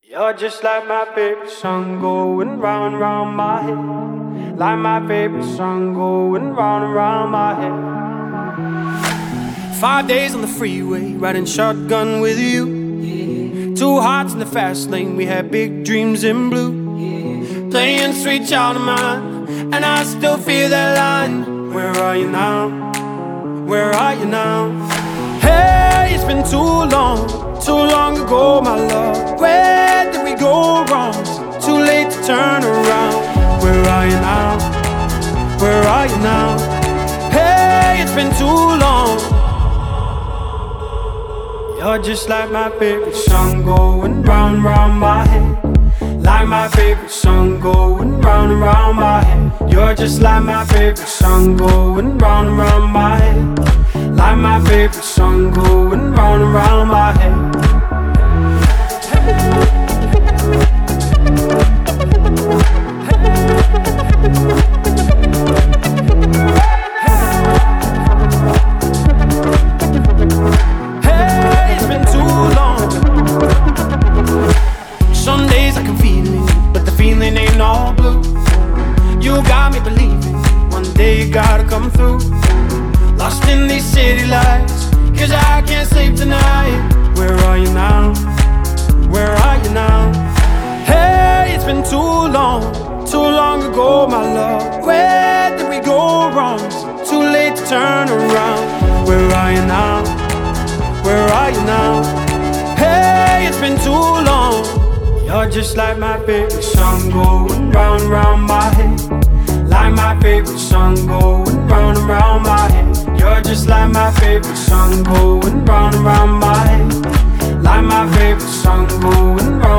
You're just like my favorite song going round and round my head. Like my favorite song going round and round my head. 5 days on the freeway, riding shotgun with you. Yeah. 2 hearts in the fast lane, we had big dreams in blue. Yeah. Playing Sweet Child of Mine, and I still feel that line. Where are you now? Where are you now? Hey, it's been too long ago, my love. Where did we go wrong? Too late to turn around. Where are you now? Where are you now? Hey, it's been too long. You're just like my favorite song going round and round my head. Like my favorite song going round and round my head. You're just like my favorite song going round and round my head. Like my favorite song going round and round my head. Hey, it's been too long. Some days I can feel it, but the feeling ain't all blue. You got me believing one day you gotta come through. Lost in these city lights, 'cause I can't sleep tonight. Where are you now? Where are you now? Hey, it's been too long ago, my love. Where did we go wrong? Too late to turn around. Where are you now? Where are you now? Hey, it's been too long. You're just like my favorite song going round and round my head. Like my favorite song going round and round my head. You're just like my favorite song going round and round my head. Like my favorite song going round